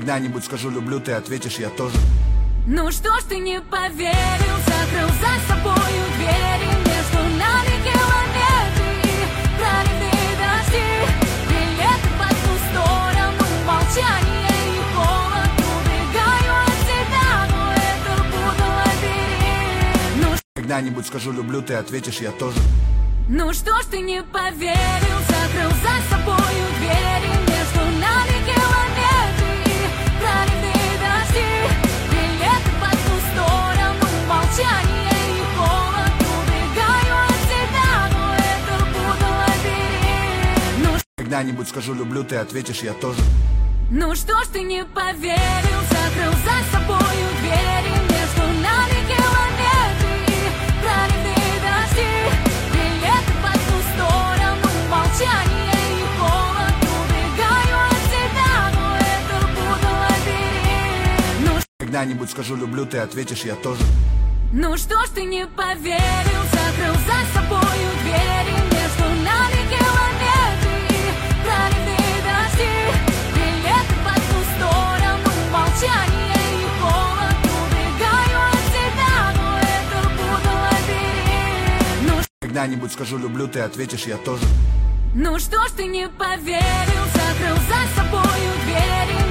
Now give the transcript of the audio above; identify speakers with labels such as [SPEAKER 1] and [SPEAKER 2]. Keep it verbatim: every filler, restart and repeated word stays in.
[SPEAKER 1] Когда-нибудь скажу люблю, ты ответишь я тоже.
[SPEAKER 2] Ну что ж ты не поверил, закрыл за собою двери между нами километры и проливные дожди, билеты по ту сторону, молчание и холод. Убегаю от тебя, но это будто лабиринт. Ну
[SPEAKER 1] Когда-нибудь скажу люблю, ты ответишь я тоже.
[SPEAKER 2] Ну что ж ты не поверил, закрыл за собою двери между нами километры и проливные дожди, билеты по ту сторону, молчание и холод. Убегаю от тебя, но это будто лабиринт. Ну
[SPEAKER 1] Когда-нибудь скажу люблю, ты ответишь я тоже.
[SPEAKER 2] Ну что ж ты не поверил, закрыл за собою двери между нами километры и проливные дожди, билеты по ту сторону, молчание и холод. Убегаю от тебя, но это будто лабиринт. Ну
[SPEAKER 1] Когда-нибудь скажу люблю, ты ответишь я тоже.
[SPEAKER 2] Ну что ж ты не поверил, закрыл за собою двери между нами километры и проливные дожди, билеты по ту сторону, молчание и холод. Убегаю от тебя, но это будто лабиринт. Ну
[SPEAKER 1] Когда-нибудь скажу люблю, ты ответишь я тоже.
[SPEAKER 2] Ну что ж ты не поверил, закрыл за собою двери